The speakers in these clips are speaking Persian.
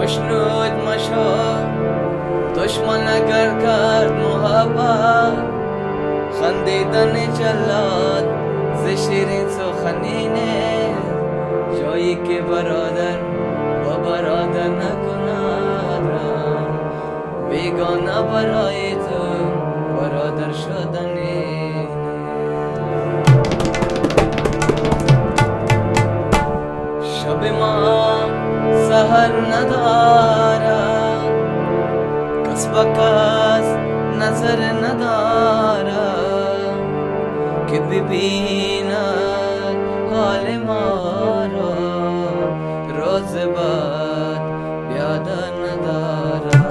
خوشنود مشو دشمن اگر کرد محبت خندیدن جلاد ز شیرین سخنینه جایی که برادر با برادر نکند بیگانه برای تو برادر شدنی شب ما سحر ندارد کس با کس نظر ندارد که ببیند حال ما را روز بعد بیاده ندارد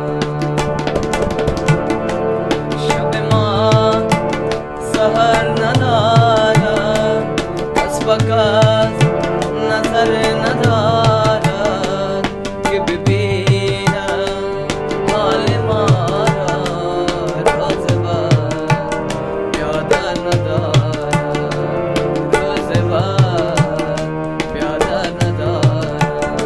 شب ما سحر ندارد کس با کس نظر ندارد که ببینم حال ما را روز بعد بیاده ندارد روز بعد بیاده ندارد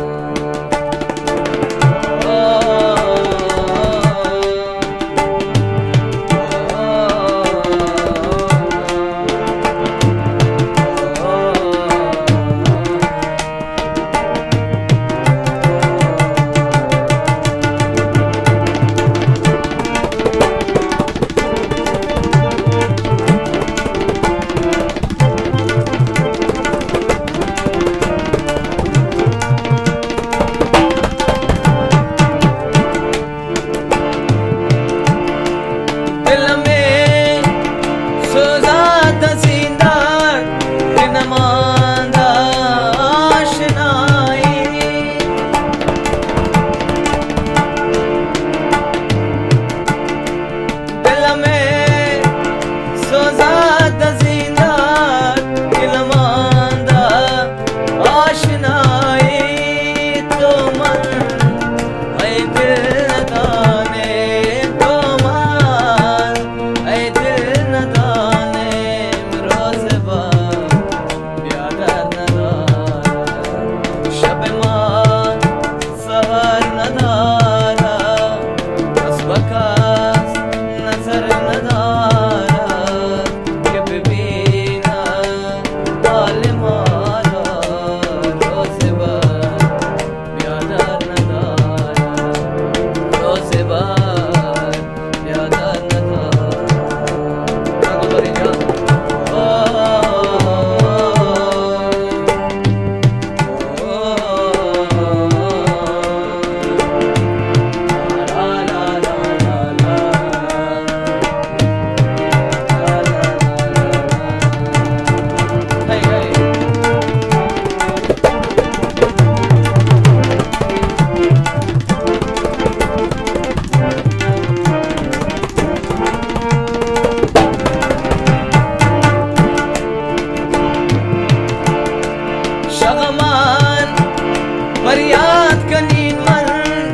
فریاد کنین من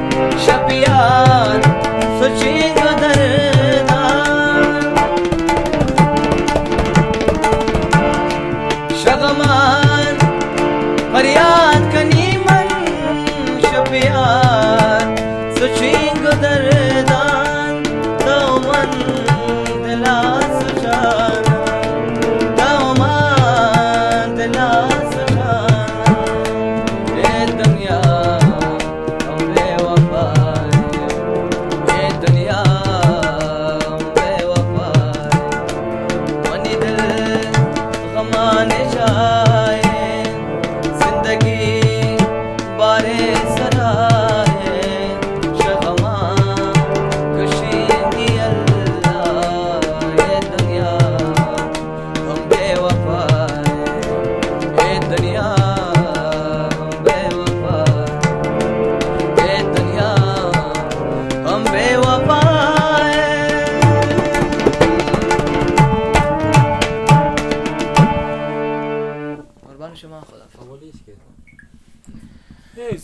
شبیان سوچین دردان شغمان فریاد